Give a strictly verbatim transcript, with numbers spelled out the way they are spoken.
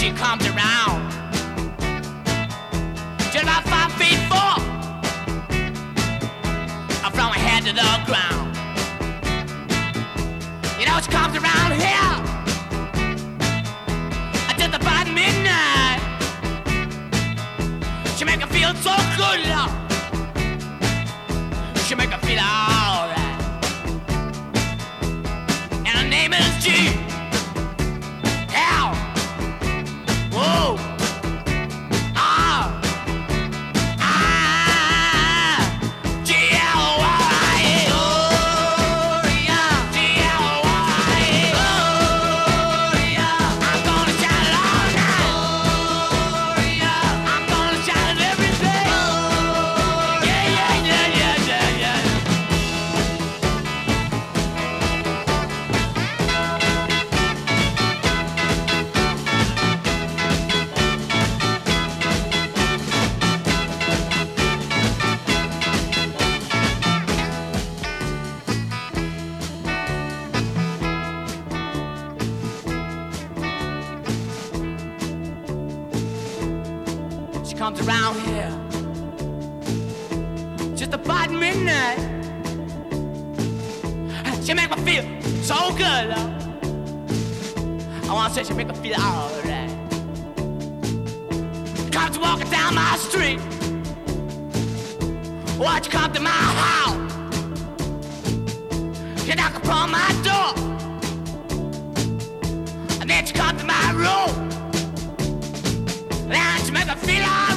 she comes around. Just about five feet four, from her head to the ground. You know she comes around here just about midnight. She make her feel so good, love. She make her feel alright. And her name is G. L. Whoa. Ah. Ah. G L Y. Oh, yeah. G L Y. Oh, yeah. I'm gonna shout it all night. Oh, yeah. I'm gonna shout it every day. Oh, yeah, yeah, yeah, yeah, yeah, yeah. She comes around here just about midnight. She make me feel so good, love. I wanna say she make me feel alright. Comes walking down my street. Watch you come to my house. She knock upon my door. And then she come to my room. Then she make me feel alright.